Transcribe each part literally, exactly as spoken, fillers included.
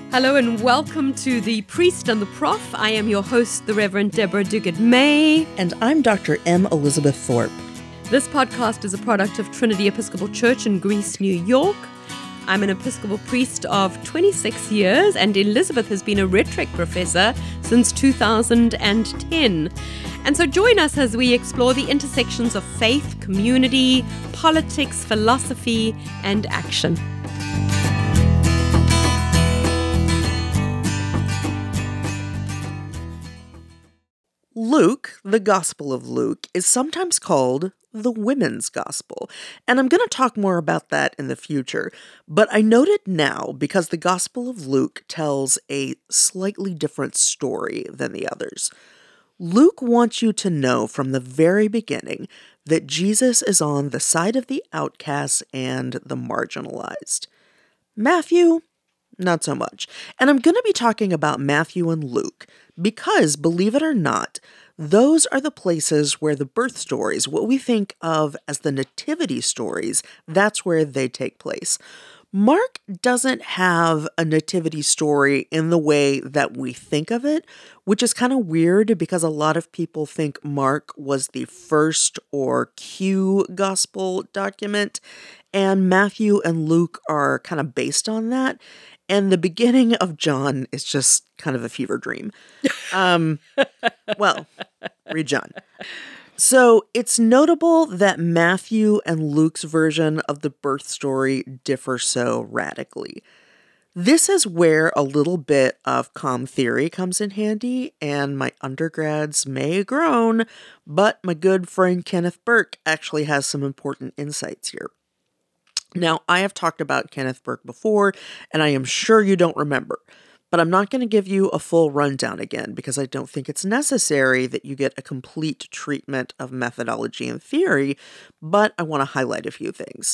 Hello and welcome to The Priest and the Prof. I am your host, the Reverend Deborah Duguid-May. And I'm Doctor M. Elizabeth Thorpe. This podcast is a product of Trinity Episcopal Church in Greece, New York. I'm an Episcopal priest of twenty-six years, and Elizabeth has been a rhetoric professor since two thousand ten. And so join us as we explore the intersections of faith, community, politics, philosophy, and action. Luke, the Gospel of Luke, is sometimes called the women's gospel, and I'm going to talk more about that in the future, but I note it now because the Gospel of Luke tells a slightly different story than the others. Luke wants you to know from the very beginning that Jesus is on the side of the outcasts and the marginalized. Matthew, not so much. And I'm going to be talking about Matthew and Luke because, believe it or not, those are the places where the birth stories, what we think of as the nativity stories, that's where they take place. Mark doesn't have a nativity story in the way that we think of it, which is kind of weird because a lot of people think Mark was the first or Q gospel document, and Matthew and Luke are kind of based on that. And the beginning of John is just kind of a fever dream. Um, well, read John. So it's notable that Matthew and Luke's version of the birth story differ so radically. This is where a little bit of comm theory comes in handy, and my undergrads may groan, but my good friend Kenneth Burke actually has some important insights here. Now, I have talked about Kenneth Burke before, and I am sure you don't remember, but I'm not going to give you a full rundown again because I don't think it's necessary that you get a complete treatment of methodology and theory, but I want to highlight a few things.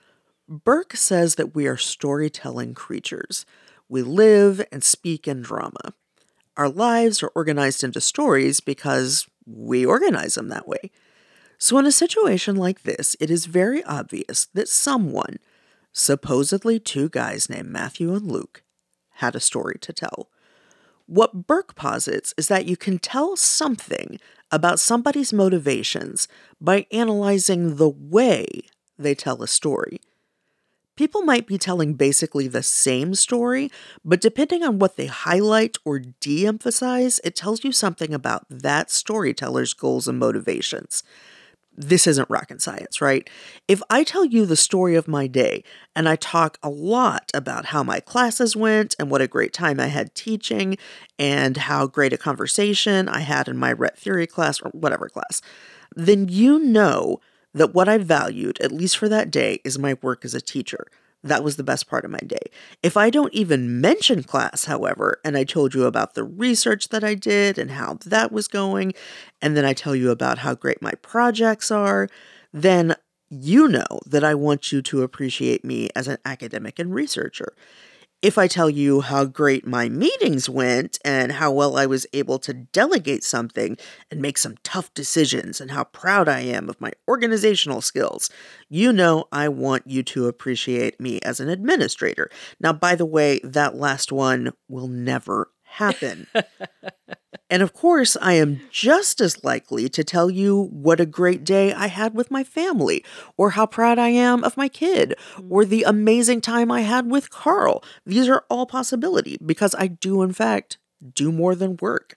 Burke says that we are storytelling creatures. We live and speak in drama. Our lives are organized into stories because we organize them that way. So in a situation like this, it is very obvious that someone, supposedly two guys named Matthew and Luke, had a story to tell. What Burke posits is that you can tell something about somebody's motivations by analyzing the way they tell a story. People might be telling basically the same story, but depending on what they highlight or de-emphasize, it tells you something about that storyteller's goals and motivations. This isn't rocket science, right? If I tell you the story of my day and I talk a lot about how my classes went and what a great time I had teaching and how great a conversation I had in my Rhet theory class or whatever class, then you know that what I valued, at least for that day, is my work as a teacher. That was the best part of my day. If I don't even mention class, however, and I told you about the research that I did and how that was going, and then I tell you about how great my projects are, then you know that I want you to appreciate me as an academic and researcher. If I tell you how great my meetings went and how well I was able to delegate something and make some tough decisions and how proud I am of my organizational skills, you know I want you to appreciate me as an administrator. Now, by the way, that last one will never happen. And of course, I am just as likely to tell you what a great day I had with my family, or how proud I am of my kid, or the amazing time I had with Carl. These are all possibility because I do, in fact, do more than work.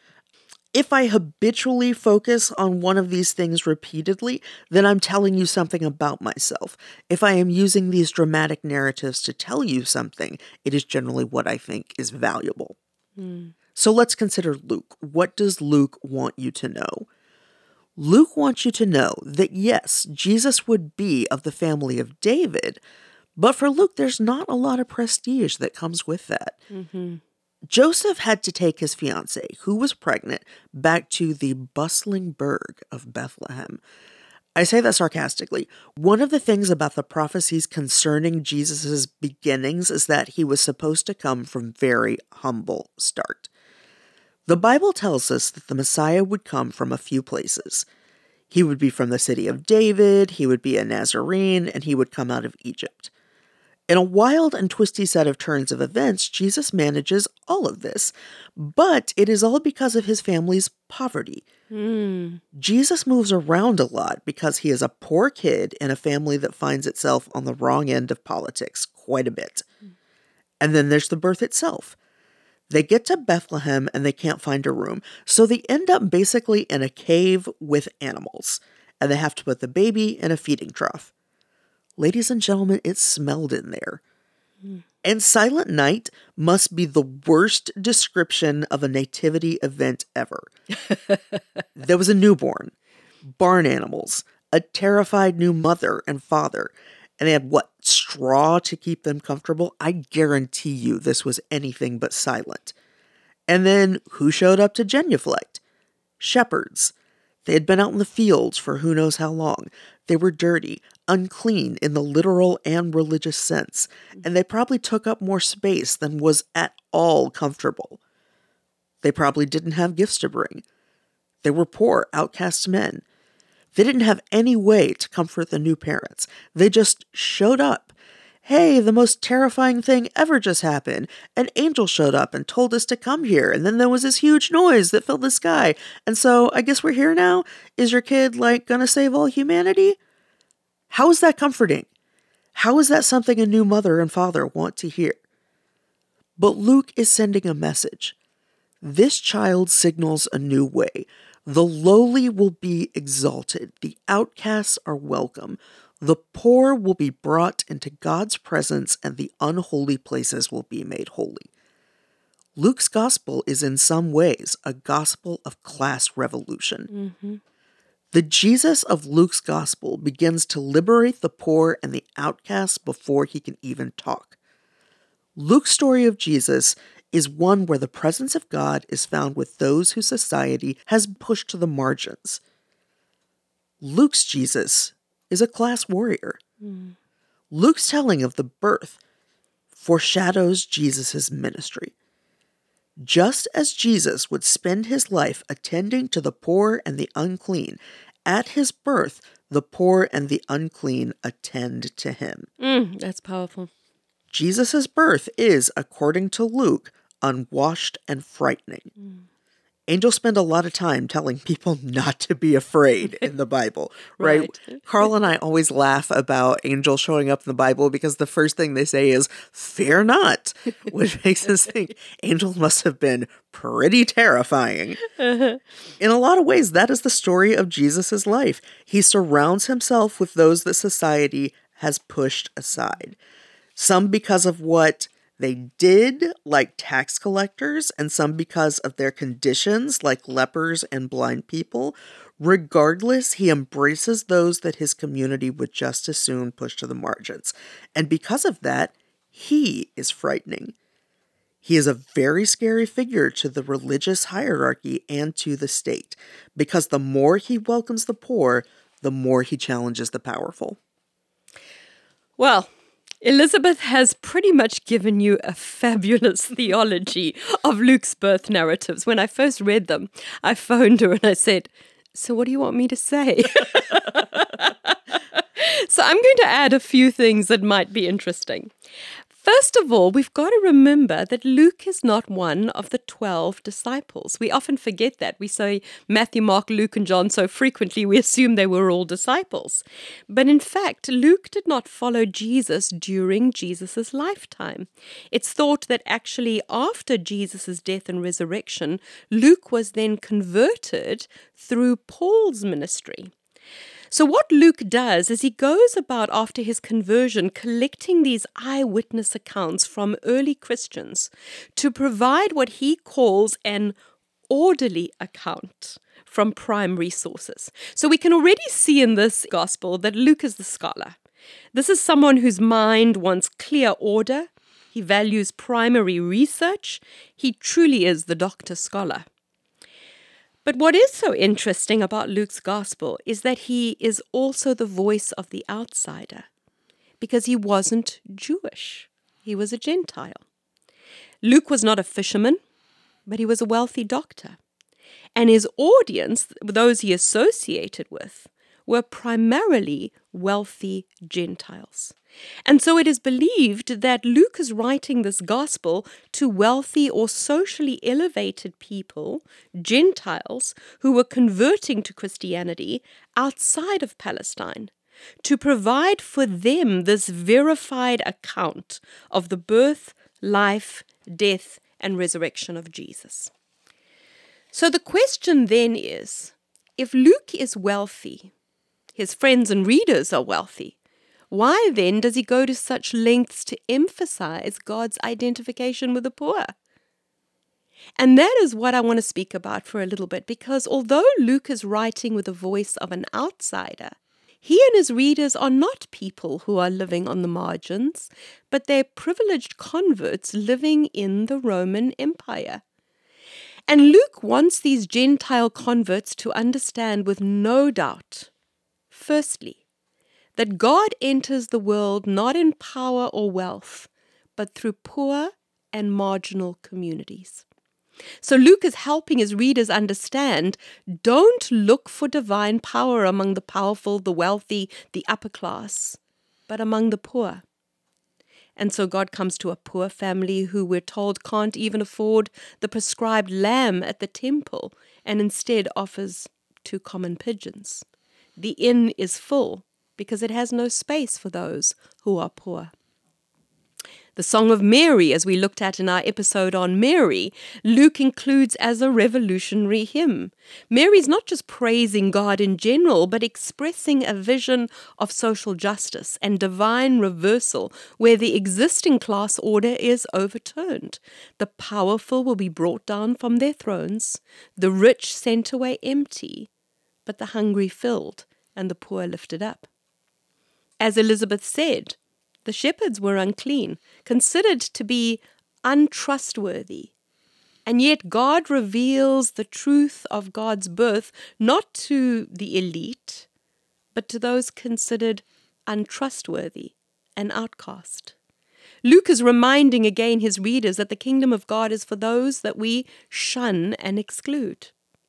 If I habitually focus on one of these things repeatedly, then I'm telling you something about myself. If I am using these dramatic narratives to tell you something, it is generally what I think is valuable. Mm. So let's consider Luke. What does Luke want you to know? Luke wants you to know that yes, Jesus would be of the family of David, but for Luke, there's not a lot of prestige that comes with that. Mm-hmm. Joseph had to take his fiancée, who was pregnant, back to the bustling burg of Bethlehem. I say that sarcastically. One of the things about the prophecies concerning Jesus' beginnings is that he was supposed to come from very humble start. The Bible tells us that the Messiah would come from a few places. He would be from the city of David, he would be a Nazarene, and he would come out of Egypt. In a wild and twisty set of turns of events, Jesus manages all of this, but it is all because of his family's poverty. Mm. Jesus moves around a lot because he is a poor kid in a family that finds itself on the wrong end of politics quite a bit. And then there's the birth itself. They get to Bethlehem and they can't find a room, so they end up basically in a cave with animals, and they have to put the baby in a feeding trough. Ladies and gentlemen, it smelled in there. Mm. And Silent Night must be the worst description of a nativity event ever. There was a newborn, barn animals, a terrified new mother and father, and they had, what, straw to keep them comfortable? I guarantee you this was anything but silent. And then who showed up to genuflect? Shepherds. They had been out in the fields for who knows how long. They were dirty, unclean in the literal and religious sense, and they probably took up more space than was at all comfortable. They probably didn't have gifts to bring. They were poor, outcast men. They didn't have any way to comfort the new parents. They just showed up. Hey, the most terrifying thing ever just happened. An angel showed up and told us to come here, and then there was this huge noise that filled the sky. And so I guess we're here now? Is your kid, like, gonna save all humanity? How is that comforting? How is that something a new mother and father want to hear? But Luke is sending a message. This child signals a new way. The lowly will be exalted. The outcasts are welcome. The poor will be brought into God's presence, and the unholy places will be made holy. Luke's gospel is in some ways a gospel of class revolution. Mm-hmm. The Jesus of Luke's gospel begins to liberate the poor and the outcasts before he can even talk. Luke's story of Jesus is one where the presence of God is found with those who society has pushed to the margins. Luke's Jesus is a class warrior. Mm. Luke's telling of the birth foreshadows Jesus' ministry. Just as Jesus would spend his life attending to the poor and the unclean, at his birth, the poor and the unclean attend to him. Mm, that's powerful. Jesus' birth is, according to Luke, unwashed and frightening. Mm. Angels spend a lot of time telling people not to be afraid in the Bible, right? right? Carl and I always laugh about angels showing up in the Bible because the first thing they say is, fear not, which makes us think angels must have been pretty terrifying. Uh-huh. In a lot of ways, that is the story of Jesus' life. He surrounds himself with those that society has pushed aside. Some because of what they did, like tax collectors, and some because of their conditions, like lepers and blind people. Regardless, he embraces those that his community would just as soon push to the margins. And because of that, he is frightening. He is a very scary figure to the religious hierarchy and to the state, because the more he welcomes the poor, the more he challenges the powerful. Well, Elizabeth has pretty much given you a fabulous theology of Luke's birth narratives. When I first read them, I phoned her and I said, so what do you want me to say? So I'm going to add a few things that might be interesting. First of all, we've got to remember that Luke is not one of the twelve disciples. We often forget that. We say Matthew, Mark, Luke, and John so frequently, we assume they were all disciples. But in fact, Luke did not follow Jesus during Jesus' lifetime. It's thought that actually after Jesus' death and resurrection, Luke was then converted through Paul's ministry. So what Luke does is he goes about after his conversion collecting these eyewitness accounts from early Christians to provide what he calls an orderly account from primary sources. So we can already see in this gospel that Luke is the scholar. This is someone whose mind wants clear order. He values primary research. He truly is the doctor scholar. But what is so interesting about Luke's gospel is that he is also the voice of the outsider, because he wasn't Jewish. He was a Gentile. Luke was not a fisherman, but he was a wealthy doctor. And his audience, those he associated with, were primarily wealthy Gentiles. And so it is believed that Luke is writing this gospel to wealthy or socially elevated people, Gentiles, who were converting to Christianity outside of Palestine, to provide for them this verified account of the birth, life, death, and resurrection of Jesus. So the question then is, if Luke is wealthy, his friends and readers are wealthy, why then does he go to such lengths to emphasize God's identification with the poor? And that is what I want to speak about for a little bit, because although Luke is writing with the voice of an outsider, he and his readers are not people who are living on the margins, but they're privileged converts living in the Roman Empire. And Luke wants these Gentile converts to understand with no doubt, firstly, that God enters the world not in power or wealth, but through poor and marginal communities. So Luke is helping his readers understand, don't look for divine power among the powerful, the wealthy, the upper class, but among the poor. And so God comes to a poor family who we're told can't even afford the prescribed lamb at the temple, and instead offers two common pigeons. The inn is full, because it has no space for those who are poor. The Song of Mary, as we looked at in our episode on Mary, Luke includes as a revolutionary hymn. Mary's not just praising God in general, but expressing a vision of social justice and divine reversal where the existing class order is overturned. The powerful will be brought down from their thrones, the rich sent away empty, but the hungry filled and the poor lifted up. As Elizabeth said, the shepherds were unclean, considered to be untrustworthy. And yet God reveals the truth of God's birth not to the elite, but to those considered untrustworthy and outcast. Luke is reminding again his readers that the kingdom of God is for those that we shun and exclude.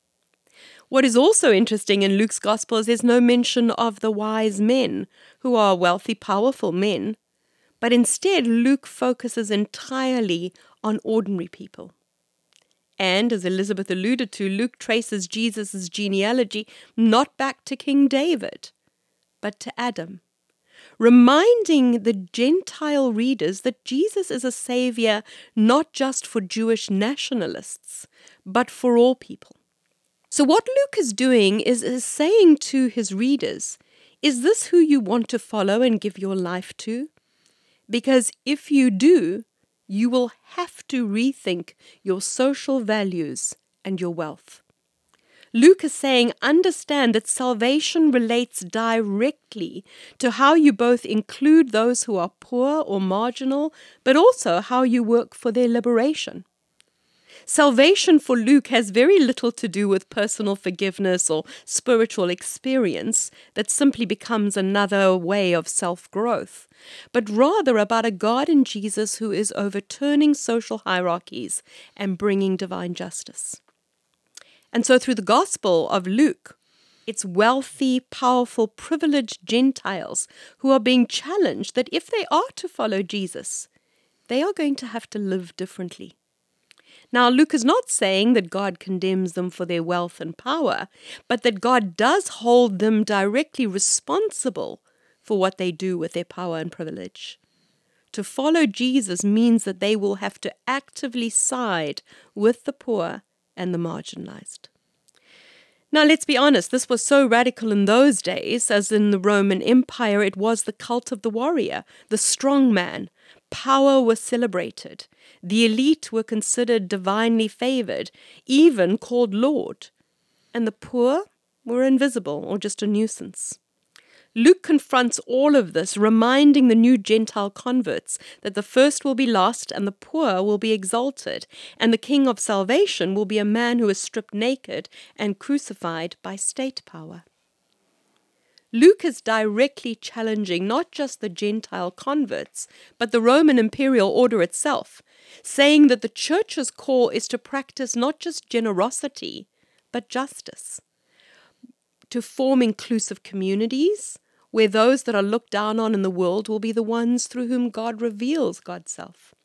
What is also interesting in Luke's gospel is there's no mention of the wise men, who are wealthy, powerful men, but instead Luke focuses entirely on ordinary people. And as Elizabeth alluded to, Luke traces Jesus' genealogy not back to King David, but to Adam, reminding the Gentile readers that Jesus is a savior not just for Jewish nationalists, but for all people. So what Luke is doing is, is saying to his readers, is this who you want to follow and give your life to? Because if you do, you will have to rethink your social values and your wealth. Luke is saying, understand that salvation relates directly to how you both include those who are poor or marginal, but also how you work for their liberation. Salvation for Luke has very little to do with personal forgiveness or spiritual experience that simply becomes another way of self-growth, but rather about a God in Jesus who is overturning social hierarchies and bringing divine justice. And so through the Gospel of Luke, it's wealthy, powerful, privileged Gentiles who are being challenged that if they are to follow Jesus, they are going to have to live differently. Now, Luke is not saying that God condemns them for their wealth and power, but that God does hold them directly responsible for what they do with their power and privilege. To follow Jesus means that they will have to actively side with the poor and the marginalized. Now, let's be honest, this was so radical in those days, as in the Roman Empire, it was the cult of the warrior, the strong man. Power was celebrated. The elite were considered divinely favored, even called Lord. And the poor were invisible or just a nuisance. Luke confronts all of this, reminding the new Gentile converts that the first will be lost and the poor will be exalted, and the king of salvation will be a man who is stripped naked and crucified by state power. Luke is directly challenging not just the Gentile converts, but the Roman imperial order itself, saying that the church's call is to practice not just generosity, but justice, to form inclusive communities where those that are looked down on in the world will be the ones through whom God reveals God's self.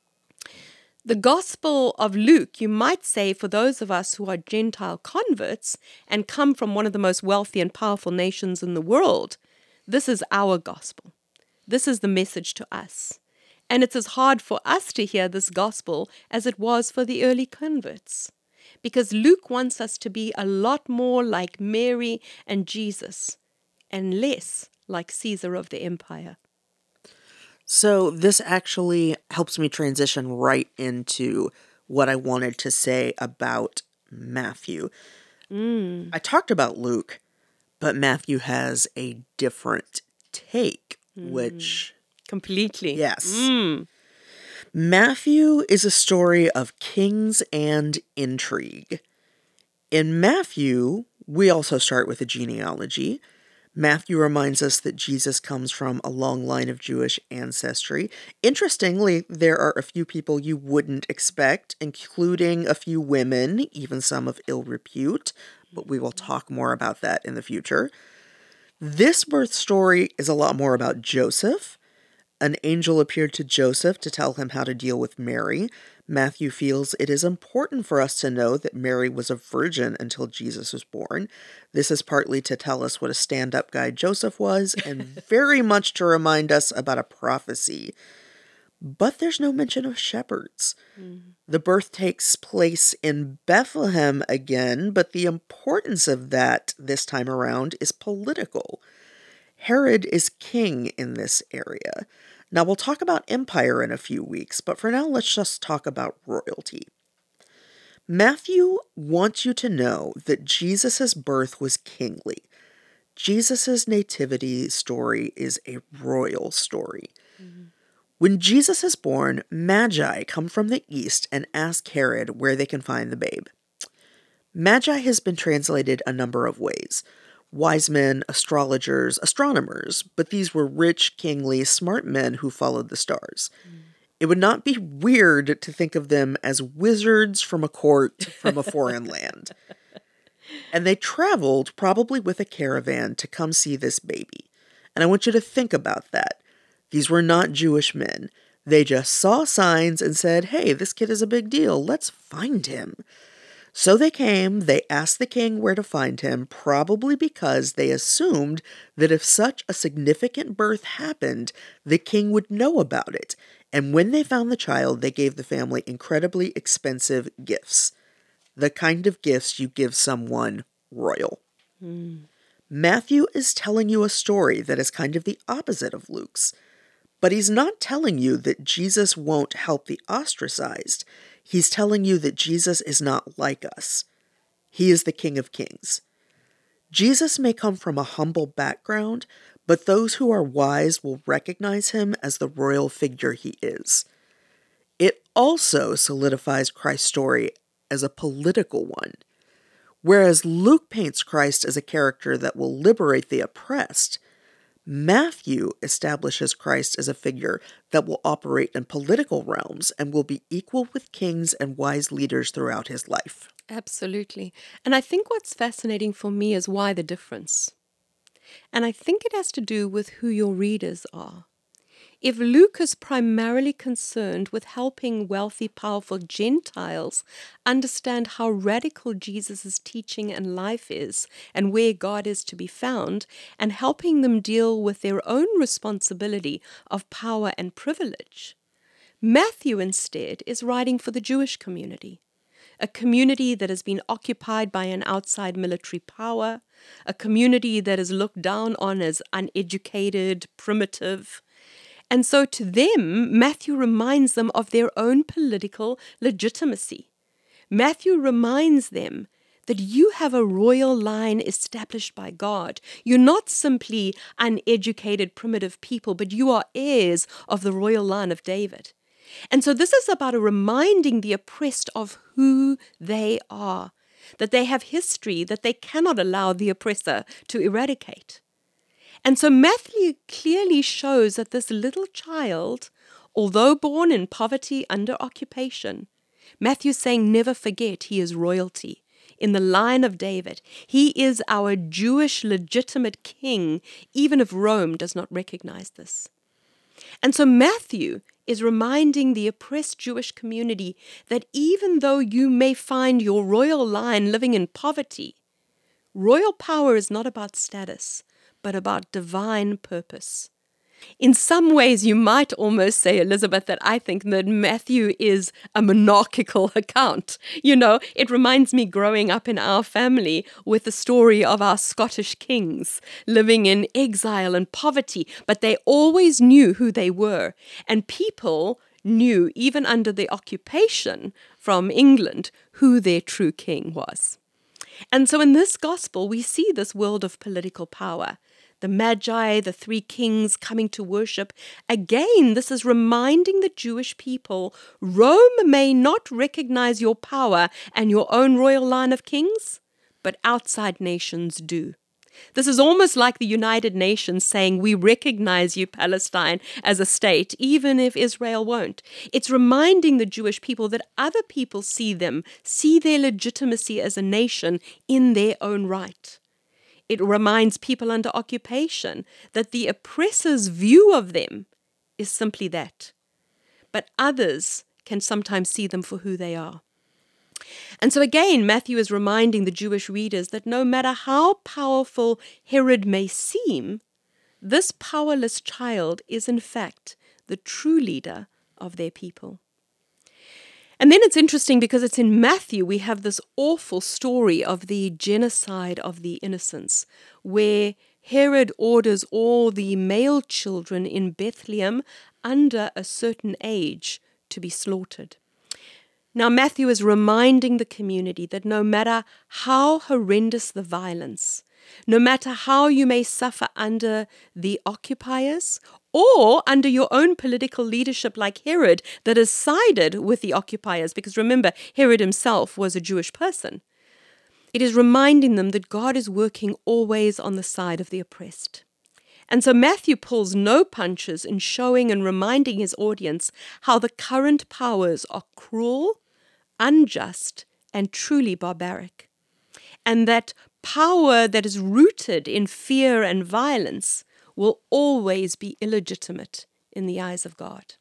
The Gospel of Luke, you might say, for those of us who are Gentile converts and come from one of the most wealthy and powerful nations in the world, this is our gospel. This is the message to us. And it's as hard for us to hear this gospel as it was for the early converts. Because Luke wants us to be a lot more like Mary and Jesus and less like Caesar of the empire. So this actually helps me transition right into what I wanted to say about Matthew. Mm. I talked about Luke, but Matthew has a different take, mm. which... Completely. Yes. Mm. Matthew is a story of kings and intrigue. In Matthew, we also start with a genealogy. Matthew reminds us that Jesus comes from a long line of Jewish ancestry. Interestingly, there are a few people you wouldn't expect, including a few women, even some of ill repute, but we will talk more about that in the future. This birth story is a lot more about Joseph. An angel appeared to Joseph to tell him how to deal with Mary. Matthew feels it is important for us to know that Mary was a virgin until Jesus was born. This is partly to tell us what a stand-up guy Joseph was, and very much to remind us about a prophecy. But there's no mention of shepherds. Mm-hmm. The birth takes place in Bethlehem again, but the importance of that this time around is political. Herod is king in this area. Now, we'll talk about empire in a few weeks, but for now, let's just talk about royalty. Matthew wants you to know that Jesus' birth was kingly. Jesus' nativity story is a royal story. Mm-hmm. When Jesus is born, Magi come from the east and ask Herod where they can find the babe. Magi has been translated a number of ways. Wise men, astrologers, astronomers, but these were rich, kingly, smart men who followed the stars. Mm. It would not be weird to think of them as wizards from a court from a foreign land. And they traveled, probably with a caravan, to come see this baby. And I want you to think about that. These were not Jewish men. They just saw signs and said, hey, this kid is a big deal. Let's find him. So they came, they asked the king where to find him, probably because they assumed that if such a significant birth happened, the king would know about it. And when they found the child, they gave the family incredibly expensive gifts. The kind of gifts you give someone royal. Mm. Matthew is telling you a story that is kind of the opposite of Luke's. But he's not telling you that Jesus won't help the ostracized. He's telling you that Jesus is not like us. He is the King of Kings. Jesus may come from a humble background, but those who are wise will recognize him as the royal figure he is. It also solidifies Christ's story as a political one. Whereas Luke paints Christ as a character that will liberate the oppressed, Matthew establishes Christ as a figure that will operate in political realms and will be equal with kings and wise leaders throughout his life. Absolutely. And I think what's fascinating for me is why the difference. And I think it has to do with who your readers are. If Luke is primarily concerned with helping wealthy, powerful Gentiles understand how radical Jesus' teaching and life is and where God is to be found, and helping them deal with their own responsibility of power and privilege, Matthew instead is writing for the Jewish community, a community that has been occupied by an outside military power, a community that is looked down on as uneducated, primitive. And so to them, Matthew reminds them of their own political legitimacy. Matthew reminds them that you have a royal line established by God. You're not simply uneducated, primitive people, but you are heirs of the royal line of David. And so this is about a reminding the oppressed of who they are, that they have history that they cannot allow the oppressor to eradicate. And so Matthew clearly shows that this little child, although born in poverty under occupation, Matthew's saying, never forget he is royalty. in the line of David. He is our Jewish legitimate king, even if Rome does not recognize this. And so Matthew is reminding the oppressed Jewish community that even though you may find your royal line living in poverty, royal power is not about status, but about divine purpose. In some ways, you might almost say, Elizabeth, that I think that Matthew is a monarchical account. You know, it reminds me growing up in our family with the story of our Scottish kings living in exile and poverty, but they always knew who they were. And people knew, even under the occupation from England, who their true king was. And so in this gospel, we see this world of political power. The Magi, the three kings coming to worship. Again, this is reminding the Jewish people, Rome may not recognize your power and your own royal line of kings, but outside nations do. This is almost like the United Nations saying, we recognize you, Palestine, as a state, even if Israel won't. It's reminding the Jewish people that other people see them, see their legitimacy as a nation in their own right. It reminds people under occupation that the oppressor's view of them is simply that. But others can sometimes see them for who they are. And so again, Matthew is reminding the Jewish readers that no matter how powerful Herod may seem, this powerless child is in fact the true leader of their people. And then it's interesting because it's in Matthew we have this awful story of the genocide of the innocents, where Herod orders all the male children in Bethlehem under a certain age to be slaughtered. Now Matthew is reminding the community that no matter how horrendous the violence, no matter how you may suffer under the occupiers or under your own political leadership like Herod that has sided with the occupiers, because remember, Herod himself was a Jewish person. It is reminding them that God is working always on the side of the oppressed. And so Matthew pulls no punches in showing and reminding his audience how the current powers are cruel, unjust, and truly barbaric. And that power that is rooted in fear and violence will always be illegitimate in the eyes of God.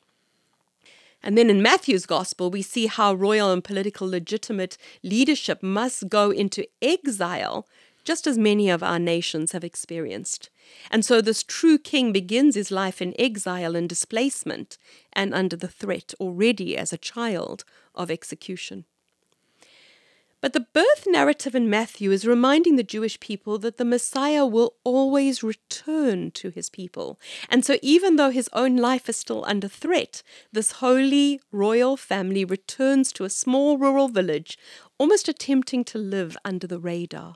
And then in Matthew's gospel, we see how royal and political legitimate leadership must go into exile, just as many of our nations have experienced. And so this true king begins his life in exile and displacement and under the threat already as a child of execution. But the birth narrative in Matthew is reminding the Jewish people that the Messiah will always return to his people. And so even though his own life is still under threat, this holy royal family returns to a small rural village, almost attempting to live under the radar.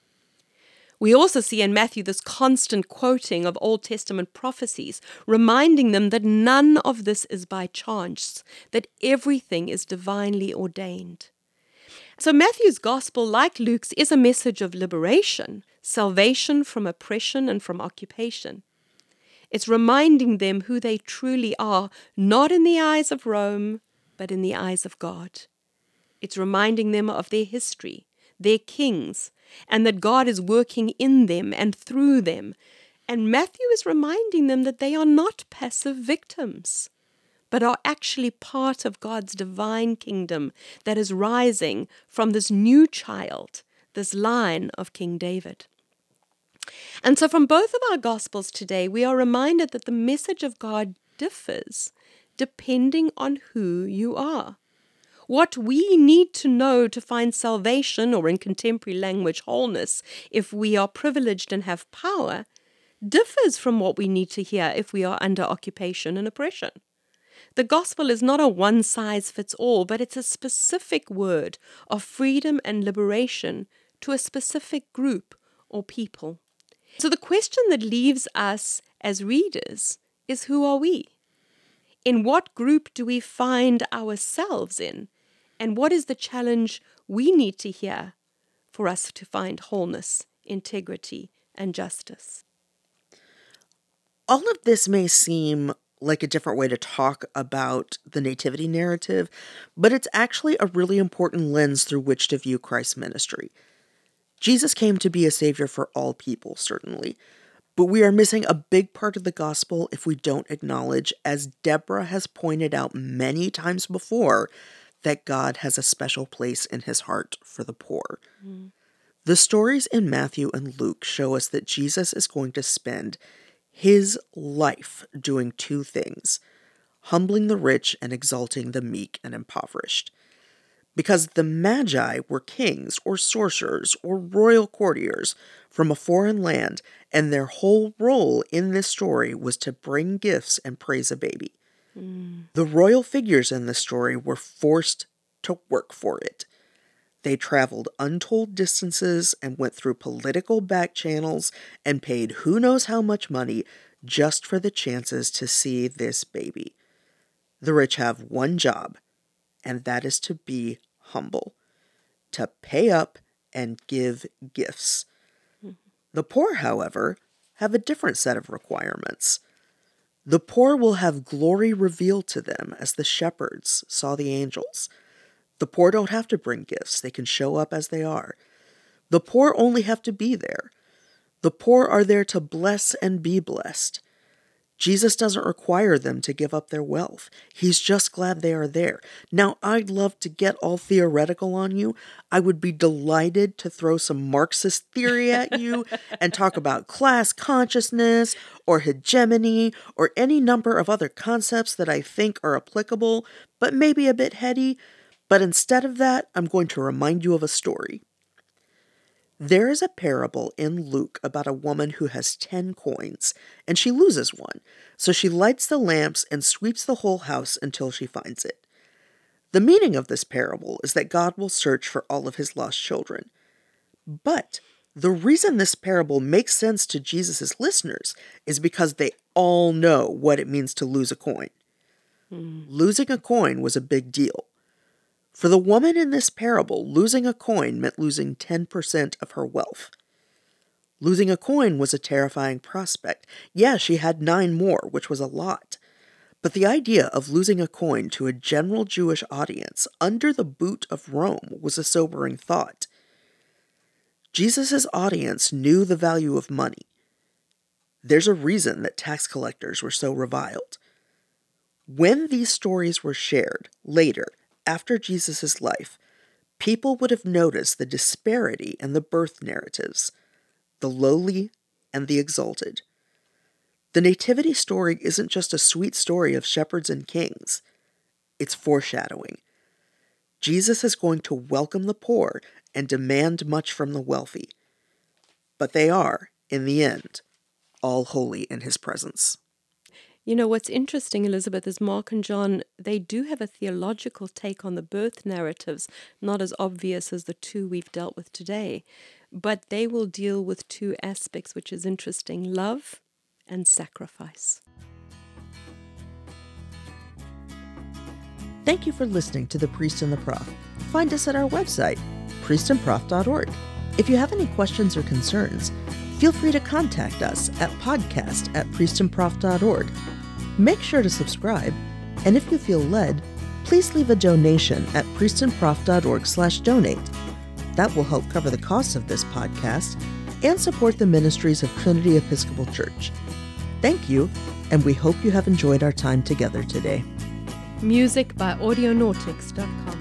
We also see in Matthew this constant quoting of Old Testament prophecies, reminding them that none of this is by chance, that everything is divinely ordained. So Matthew's gospel, like Luke's, is a message of liberation, salvation from oppression and from occupation. It's reminding them who they truly are, not in the eyes of Rome, but in the eyes of God. It's reminding them of their history, their kings, and that God is working in them and through them. And Matthew is reminding them that they are not passive victims, but are actually part of God's divine kingdom that is rising from this new child, this line of King David. And so from both of our Gospels today, we are reminded that the message of God differs depending on who you are. What we need to know to find salvation, or in contemporary language, wholeness, if we are privileged and have power, differs from what we need to hear if we are under occupation and oppression. The gospel is not a one-size-fits-all, but it's a specific word of freedom and liberation to a specific group or people. So the question that leaves us as readers is, who are we? In what group do we find ourselves in? And what is the challenge we need to hear for us to find wholeness, integrity, and justice? All of this may seem like a different way to talk about the nativity narrative, but it's actually a really important lens through which to view Christ's ministry. Jesus came to be a savior for all people, certainly, but we are missing a big part of the gospel if we don't acknowledge, as Deborah has pointed out many times before, that God has a special place in his heart for the poor. Mm. The stories in Matthew and Luke show us that Jesus is going to spend his life doing two things: humbling the rich and exalting the meek and impoverished. Because the Magi were kings or sorcerers or royal courtiers from a foreign land, and their whole role in this story was to bring gifts and praise a baby. Mm. The royal figures in this story were forced to work for it. They traveled untold distances and went through political back channels and paid who knows how much money just for the chances to see this baby. The rich have one job, and that is to be humble, to pay up and give gifts. Mm-hmm. The poor, however, have a different set of requirements. The poor will have glory revealed to them as the shepherds saw the angels. The poor don't have to bring gifts. They can show up as they are. The poor only have to be there. The poor are there to bless and be blessed. Jesus doesn't require them to give up their wealth. He's just glad they are there. Now, I'd love to get all theoretical on you. I would be delighted to throw some Marxist theory at you and talk about class consciousness or hegemony or any number of other concepts that I think are applicable, but maybe a bit heady. But instead of that, I'm going to remind you of a story. There is a parable in Luke about a woman who has ten coins, and she loses one, so she lights the lamps and sweeps the whole house until she finds it. The meaning of this parable is that God will search for all of his lost children. But the reason this parable makes sense to Jesus' listeners is because they all know what it means to lose a coin. Mm. Losing a coin was a big deal. For the woman in this parable, losing a coin meant losing ten percent of her wealth. Losing a coin was a terrifying prospect. Yeah, she had nine more, which was a lot. But the idea of losing a coin to a general Jewish audience under the boot of Rome was a sobering thought. Jesus' audience knew the value of money. There's a reason that tax collectors were so reviled. When these stories were shared later, after Jesus' life, people would have noticed the disparity in the birth narratives, the lowly and the exalted. The nativity story isn't just a sweet story of shepherds and kings. It's foreshadowing. Jesus is going to welcome the poor and demand much from the wealthy. But they are, in the end, all holy in his presence. You know, what's interesting, Elizabeth, is Mark and John, they do have a theological take on the birth narratives, not as obvious as the two we've dealt with today, but they will deal with two aspects, which is interesting: love and sacrifice. Thank you for listening to The Priest and the Prof. Find us at our website, priest and prof dot org. If you have any questions or concerns, feel free to contact us at podcast at priest and prof dot org. Make sure to subscribe, and if you feel led, please leave a donation at priest and prof dot org slash donate. That will help cover the costs of this podcast and support the ministries of Trinity Episcopal Church. Thank you, and we hope you have enjoyed our time together today. Music by audionautics dot com.